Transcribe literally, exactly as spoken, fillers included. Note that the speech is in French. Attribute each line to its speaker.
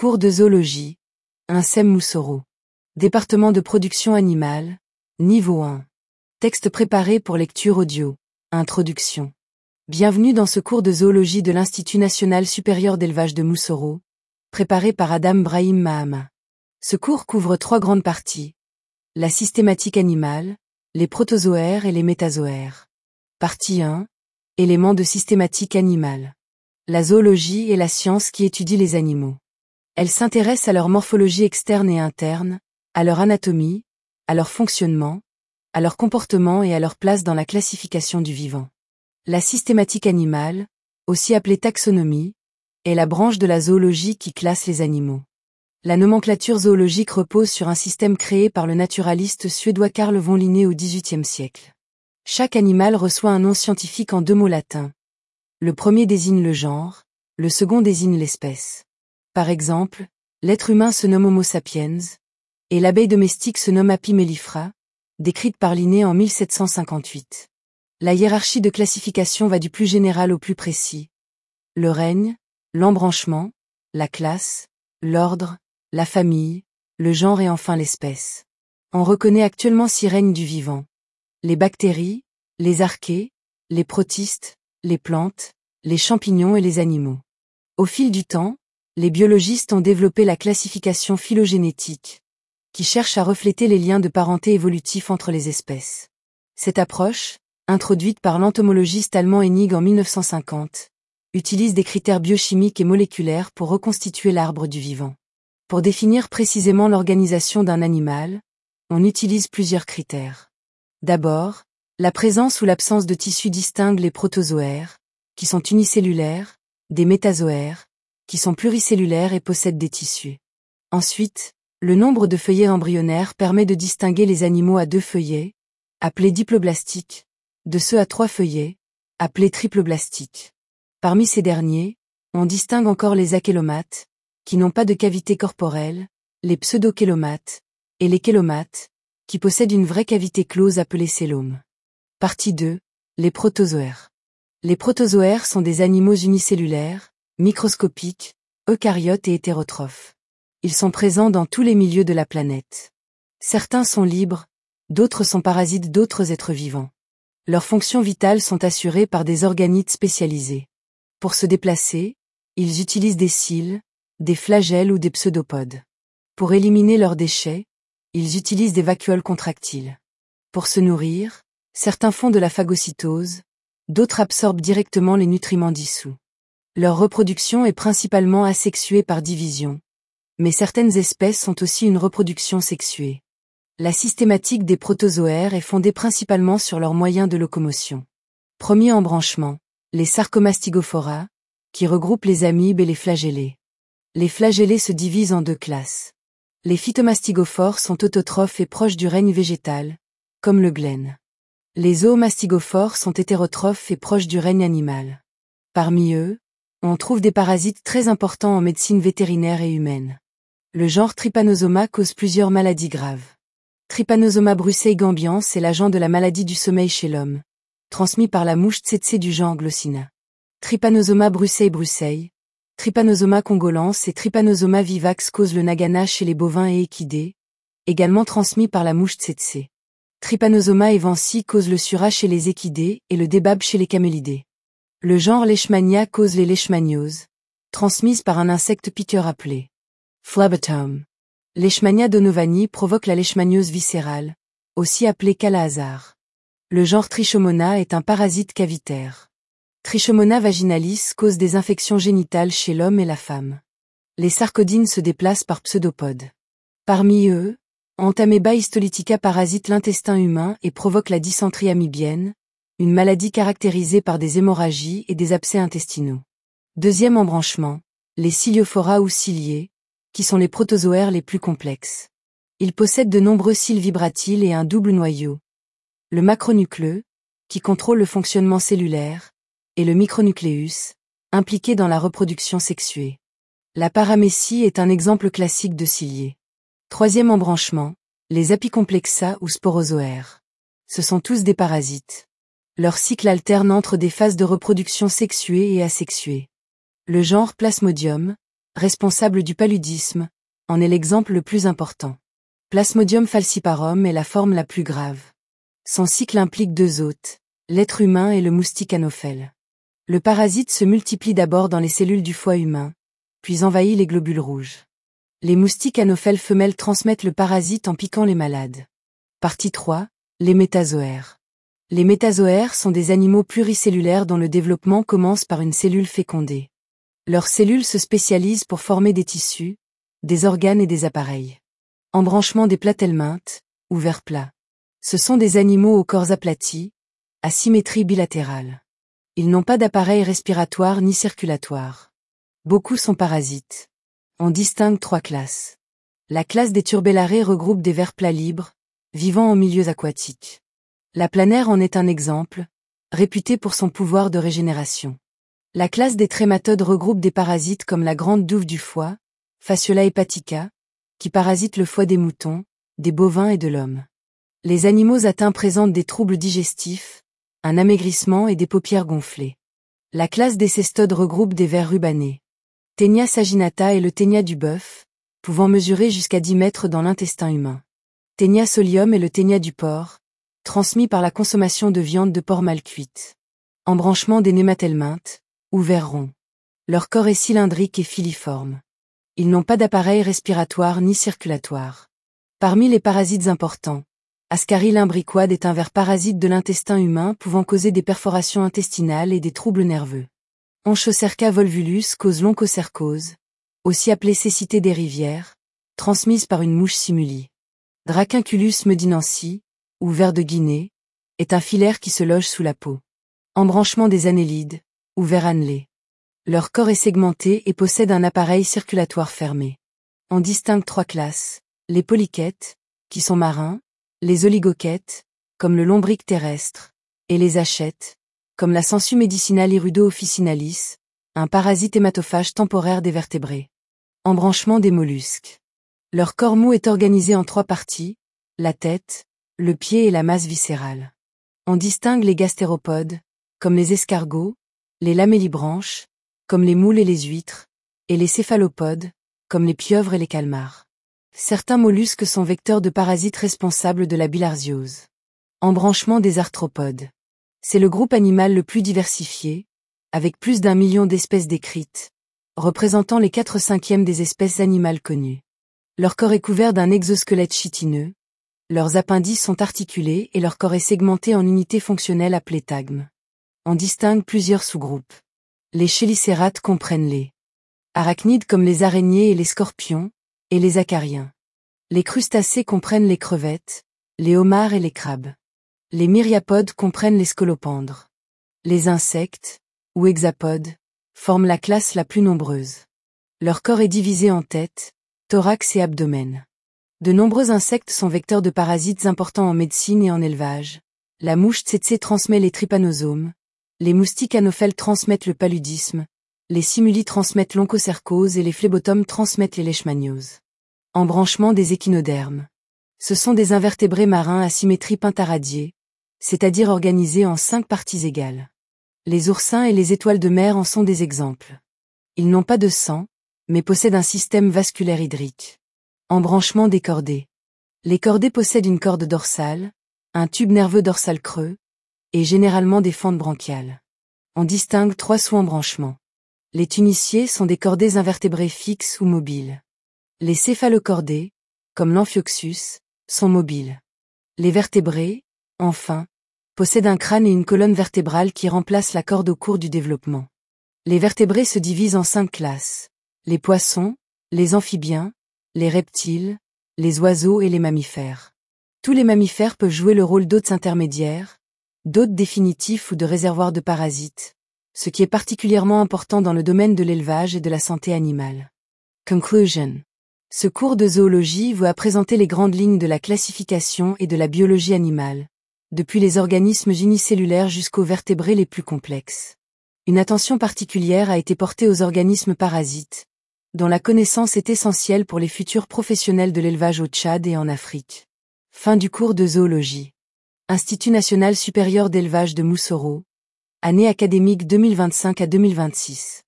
Speaker 1: Cours de zoologie. Insem Moussoro. Département de production animale. Niveau un. Texte préparé pour lecture audio. Introduction. Bienvenue dans ce cours de zoologie de l'Institut national supérieur d'élevage de Moussoro, préparé par Adam Brahim Mahama. Ce cours couvre trois grandes parties. La systématique animale, les protozoaires et les métazoaires. Partie un. Éléments de systématique animale. La zoologie est la science qui étudie les animaux. Elle s'intéresse à leur morphologie externe et interne, à leur anatomie, à leur fonctionnement, à leur comportement et à leur place dans la classification du vivant. La systématique animale, aussi appelée taxonomie, est la branche de la zoologie qui classe les animaux. La nomenclature zoologique repose sur un système créé par le naturaliste suédois Carl von Linné au dix-huitième siècle. Chaque animal reçoit un nom scientifique en deux mots latins. Le premier désigne le genre, le second désigne l'espèce. Par exemple, l'être humain se nomme Homo sapiens, et l'abeille domestique se nomme Apis mellifera, décrite par Linné en mille sept cent cinquante-huit. La hiérarchie de classification va du plus général au plus précis. Le règne, l'embranchement, la classe, l'ordre, la famille, le genre et enfin l'espèce. On reconnaît actuellement six règnes du vivant. Les bactéries, les archées, les protistes, les plantes, les champignons et les animaux. Au fil du temps, les biologistes ont développé la classification phylogénétique, qui cherche à refléter les liens de parenté évolutifs entre les espèces. Cette approche, introduite par l'entomologiste allemand Hennig en mille neuf cent cinquante, utilise des critères biochimiques et moléculaires pour reconstituer l'arbre du vivant. Pour définir précisément l'organisation d'un animal, on utilise plusieurs critères. D'abord, la présence ou l'absence de tissus distingue les protozoaires, qui sont unicellulaires, des métazoaires, qui sont pluricellulaires et possèdent des tissus. Ensuite, le nombre de feuillets embryonnaires permet de distinguer les animaux à deux feuillets, appelés diploblastiques, de ceux à trois feuillets, appelés triploblastiques. Parmi ces derniers, on distingue encore les achélomates, qui n'ont pas de cavité corporelle, les pseudochélomates, et les chélomates, qui possèdent une vraie cavité close appelée célome. Partie deux. Les protozoaires. Les protozoaires sont des animaux unicellulaires, microscopiques, eucaryotes et hétérotrophes. Ils sont présents dans tous les milieux de la planète. Certains sont libres, d'autres sont parasites d'autres êtres vivants. Leurs fonctions vitales sont assurées par des organites spécialisés. Pour se déplacer, ils utilisent des cils, des flagelles ou des pseudopodes. Pour éliminer leurs déchets, ils utilisent des vacuoles contractiles. Pour se nourrir, certains font de la phagocytose, d'autres absorbent directement les nutriments dissous. Leur reproduction est principalement asexuée par division, mais certaines espèces ont aussi une reproduction sexuée. La systématique des protozoaires est fondée principalement sur leurs moyens de locomotion. Premier embranchement, les Sarcomastigophora, qui regroupent les amibes et les flagellés. Les flagellés se divisent en deux classes. Les phytomastigophores sont autotrophes et proches du règne végétal, comme le glène. Les zoomastigophores sont hétérotrophes et proches du règne animal. Parmi eux, on trouve des parasites très importants en médecine vétérinaire et humaine. Le genre Trypanosoma cause plusieurs maladies graves. Trypanosoma brucei gambians est l'agent de la maladie du sommeil chez l'homme, transmis par la mouche tsetse du genre Glossina. Trypanosoma brucei brucei, Trypanosoma congolans et Trypanosoma vivax causent le nagana chez les bovins et équidés, également transmis par la mouche tsetse. Trypanosoma evansi cause le surat chez les équidés et le débab chez les camélidés. Le genre Leishmania cause les leishmanioses, transmises par un insecte piqueur appelé phlebotom. Leishmania donovani provoque la leishmaniose viscérale, aussi appelée calahazard. Le genre Trichomona est un parasite cavitaire. Trichomona vaginalis cause des infections génitales chez l'homme et la femme. Les sarcodines se déplacent par pseudopodes. Parmi eux, Entamoeba histolytica parasite l'intestin humain et provoque la dysenterie amibienne, une maladie caractérisée par des hémorragies et des abcès intestinaux. Deuxième embranchement, les Ciliophora ou ciliés, qui sont les protozoaires les plus complexes. Ils possèdent de nombreux cils vibratiles et un double noyau. Le macronucleux, qui contrôle le fonctionnement cellulaire, et le micronucléus, impliqué dans la reproduction sexuée. La paramécie est un exemple classique de ciliés. Troisième embranchement, les apicomplexa ou sporozoaires. Ce sont tous des parasites. Leur cycle alterne entre des phases de reproduction sexuée et asexuée. Le genre Plasmodium, responsable du paludisme, en est l'exemple le plus important. Plasmodium falciparum est la forme la plus grave. Son cycle implique deux hôtes, l'être humain et le moustique anophèle. Le parasite se multiplie d'abord dans les cellules du foie humain, puis envahit les globules rouges. Les moustiques anophèles femelles transmettent le parasite en piquant les malades. Partie trois. Les métazoaires. Les métazoaires sont des animaux pluricellulaires dont le développement commence par une cellule fécondée. Leurs cellules se spécialisent pour former des tissus, des organes et des appareils. Embranchement des platelmintes, ou vers plats. Ce sont des animaux aux corps aplatis, à symétrie bilatérale. Ils n'ont pas d'appareil respiratoire ni circulatoire. Beaucoup sont parasites. On distingue trois classes. La classe des turbellariés regroupe des vers plats libres, vivant en milieux aquatiques. La planaire en est un exemple, réputé pour son pouvoir de régénération. La classe des trématodes regroupe des parasites comme la grande douve du foie, Fasciola hepatica, qui parasite le foie des moutons, des bovins et de l'homme. Les animaux atteints présentent des troubles digestifs, un amaigrissement et des paupières gonflées. La classe des cestodes regroupe des vers rubanés. Ténia saginata est le ténia du bœuf, pouvant mesurer jusqu'à dix mètres dans l'intestin humain. Ténia solium est le ténia du porc, transmis par la consommation de viande de porc mal cuite. Embranchement des nématelmintes, ou vers ronds. Leur corps est cylindrique et filiforme. Ils n'ont pas d'appareil respiratoire ni circulatoire. Parmi les parasites importants, Ascaris lumbricoides est un ver parasite de l'intestin humain pouvant causer des perforations intestinales et des troubles nerveux. Onchocerca volvulus cause l'onchocercose, aussi appelée cécité des rivières, transmise par une mouche simuli. Dracunculus medinensis, ou ver de Guinée, est un filaire qui se loge sous la peau. Embranchement des annélides, ou vers annelés. Leur corps est segmenté et possède un appareil circulatoire fermé. On distingue trois classes, les polychètes, qui sont marins, les oligochètes, comme le lombric terrestre, et les achètes, comme la sangsue médicinale Hirudo officinalis, un parasite hématophage temporaire des vertébrés. Embranchement des mollusques. Leur corps mou est organisé en trois parties, la tête, le pied et la masse viscérale. On distingue les gastéropodes, comme les escargots, les lamellibranches, comme les moules et les huîtres, et les céphalopodes, comme les pieuvres et les calmars. Certains mollusques sont vecteurs de parasites responsables de la bilharziose. Embranchement des arthropodes. C'est le groupe animal le plus diversifié, avec plus d'un million d'espèces décrites, représentant les quatre cinquièmes des espèces animales connues. Leur corps est couvert d'un exosquelette chitineux, leurs appendices sont articulés et leur corps est segmenté en unités fonctionnelles appelées tagmes. On distingue plusieurs sous-groupes. Les chélicérates comprennent les arachnides comme les araignées et les scorpions, et les acariens. Les crustacés comprennent les crevettes, les homards et les crabes. Les myriapodes comprennent les scolopendres. Les insectes, ou hexapodes, forment la classe la plus nombreuse. Leur corps est divisé en tête, thorax et abdomen. De nombreux insectes sont vecteurs de parasites importants en médecine et en élevage. La mouche tsetse transmet les trypanosomes, les moustiques anophèles transmettent le paludisme, les simulis transmettent l'onchocercose et les phlébotomes transmettent les leishmanioses. Embranchement des échinodermes. Ce sont des invertébrés marins à symétrie pentaradiée, c'est-à-dire organisés en cinq parties égales. Les oursins et les étoiles de mer en sont des exemples. Ils n'ont pas de sang, mais possèdent un système vasculaire hydrique. Embranchement des cordés. Les cordés possèdent une corde dorsale, un tube nerveux dorsal creux, et généralement des fentes branchiales. On distingue trois sous-embranchements. Les tuniciers sont des cordés invertébrés fixes ou mobiles. Les céphalocordés, comme l'amphioxus, sont mobiles. Les vertébrés, enfin, possèdent un crâne et une colonne vertébrale qui remplacent la corde au cours du développement. Les vertébrés se divisent en cinq classes. Les poissons, les amphibiens, les reptiles, les oiseaux et les mammifères. Tous les mammifères peuvent jouer le rôle d'hôtes intermédiaires, d'hôtes définitifs ou de réservoirs de parasites, ce qui est particulièrement important dans le domaine de l'élevage et de la santé animale. Conclusion. Ce cours de zoologie vous a présenté les grandes lignes de la classification et de la biologie animale, depuis les organismes unicellulaires jusqu'aux vertébrés les plus complexes. Une attention particulière a été portée aux organismes parasites, dont la connaissance est essentielle pour les futurs professionnels de l'élevage au Tchad et en Afrique. Fin du cours de zoologie. Institut national supérieur d'élevage de Moussoro. Année académique deux mille vingt-cinq à deux mille vingt-six.